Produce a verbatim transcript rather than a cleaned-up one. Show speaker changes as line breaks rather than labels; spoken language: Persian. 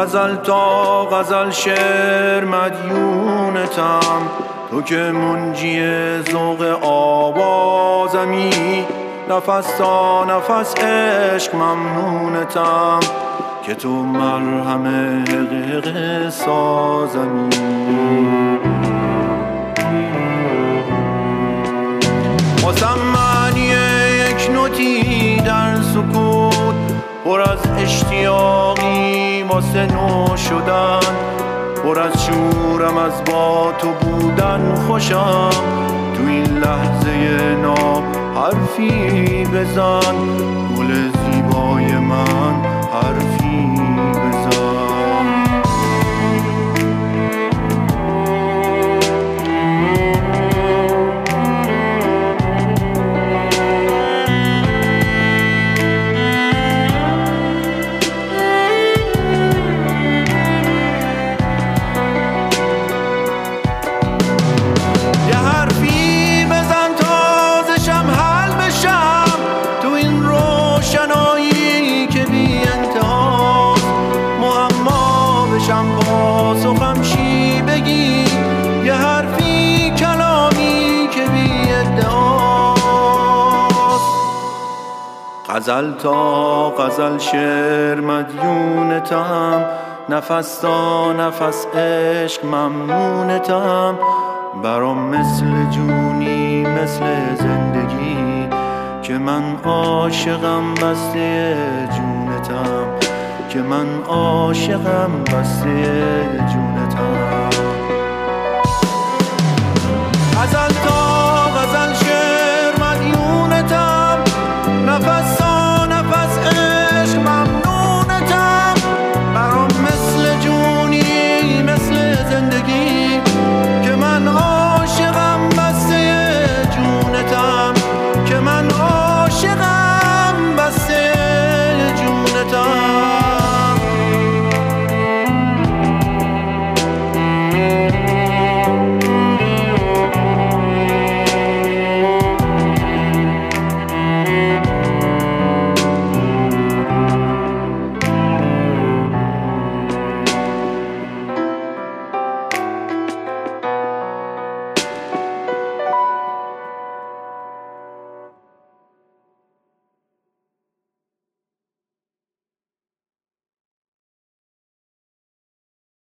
غزل تا غزل شعر مدیونتم، تو که منجی ذوق آوازمی. نفس تا نفس عشق ممنونتم، که تو مرهم حقیق سازمی. واسم معنی یک نوتی در سکوت، پر از اشتیاقی واسه نو شدن، پر از شورم از با تو بودن خوشم. تو این لحظه ناب حرفی بزن، گل زیبای من حرفی بزن. پاسخم چی بگی؟ یه حرفی کلامی که بی ادعاست. غزل تا غزل شعر مدیونتم، نفس تا نفس عشق ممنونتم. برام مثل جونی مثل زندگی، که من عاشقم بسته جونتم، که من عاشقم بسته جون